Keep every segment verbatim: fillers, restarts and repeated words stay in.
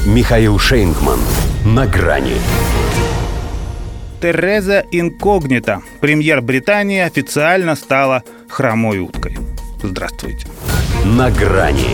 Михаил Шейнгман. На грани. Тереза Инкогнита, премьер Британии, официально стала хромой уткой. Здравствуйте. На грани.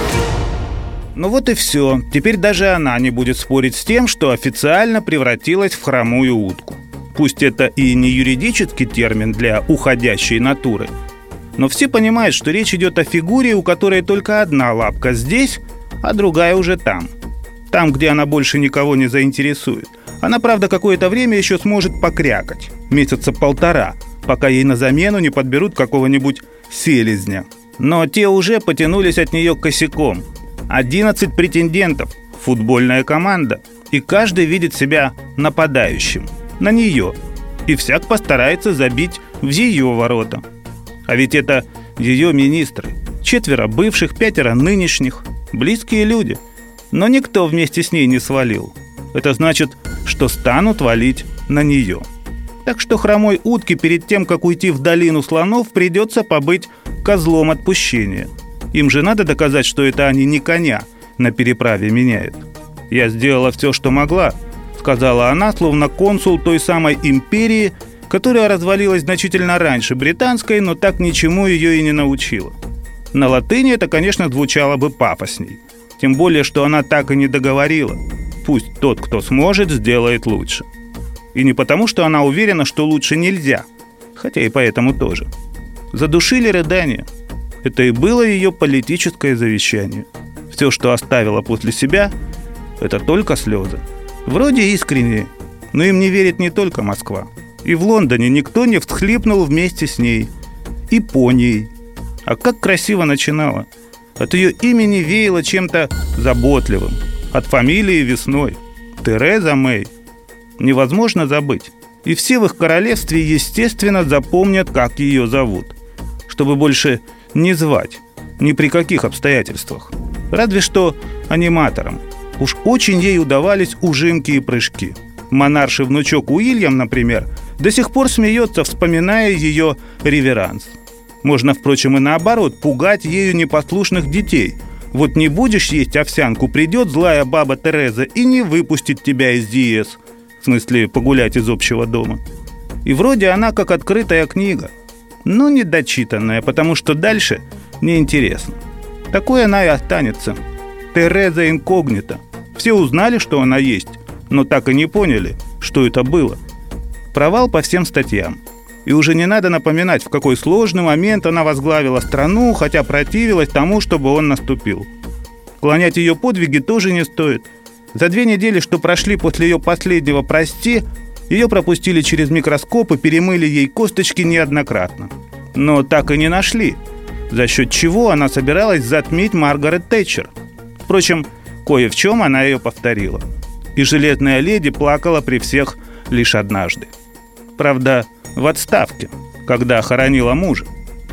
Ну вот и все. Теперь даже она не будет спорить с тем, что официально превратилась в хромую утку. Пусть это и не юридический термин для уходящей натуры, но все понимают, что речь идет о фигуре, у которой только одна лапка здесь, а другая уже там. Там, где она больше никого не заинтересует. Она, правда, какое-то время еще сможет покрякать. Месяца полтора, пока ей на замену не подберут какого-нибудь селезня. Но те уже потянулись от нее косяком. одиннадцать претендентов, футбольная команда. И каждый видит себя нападающим. На нее. И всяк постарается забить в ее ворота. А ведь это ее министры. Четверо бывших, пятеро нынешних. Близкие люди. Но никто вместе с ней не свалил. Это значит, что станут валить на нее. Так что хромой утке перед тем, как уйти в долину слонов, придется побыть козлом отпущения. Им же надо доказать, что это они не коня на переправе меняют. «Я сделала все, что могла», — сказала она, словно консул той самой империи, которая развалилась значительно раньше британской, но так ничему ее и не научила. На латыни это, конечно, звучало бы пафосней. Тем более, что она так и не договорила. Пусть тот, кто сможет, сделает лучше. И не потому, что она уверена, что лучше нельзя, хотя и поэтому тоже. Задушили рыдания. Это и было ее политическое завещание. Все, что оставила после себя, это только слезы. Вроде искренние, но им не верит не только Москва. И в Лондоне никто не всхлипнул вместе с ней. И по ней. А как красиво начинала. От ее имени веяло чем-то заботливым. От фамилии весной. Тереза Мэй. Невозможно забыть. И все в их королевстве, естественно, запомнят, как ее зовут. Чтобы больше не звать. Ни при каких обстоятельствах. Разве что аниматором. Уж очень ей удавались ужимки и прыжки. Монарший внучок Уильям, например, до сих пор смеется, вспоминая ее реверанс. Можно, впрочем, и наоборот, пугать ею непослушных детей. Вот не будешь есть овсянку, придет злая баба Тереза и не выпустит тебя из Диез. В смысле, погулять из общего дома. И вроде она как открытая книга. Но недочитанная, потому что дальше неинтересно. Такой она и останется. Тереза Инкогнита. Все узнали, что она есть, но так и не поняли, что это было. Провал по всем статьям. И уже не надо напоминать, в какой сложный момент она возглавила страну, хотя противилась тому, чтобы он наступил. Клонять ее подвиги тоже не стоит. За две недели, что прошли после ее последнего «прости», ее пропустили через микроскоп и перемыли ей косточки неоднократно. Но так и не нашли, за счет чего она собиралась затмить Маргарет Тэтчер. Впрочем, кое в чем она ее повторила. И железная леди плакала при всех лишь однажды. Правда, в отставке, когда хоронила мужа.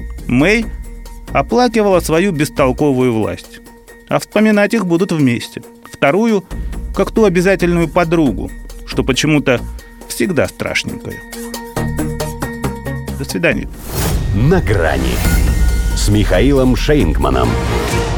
Мэй оплакивала свою бестолковую власть. А вспоминать их будут вместе. Вторую, как ту обязательную подругу, что почему-то всегда страшненькая. До свидания. На грани с Михаилом Шейнгманом.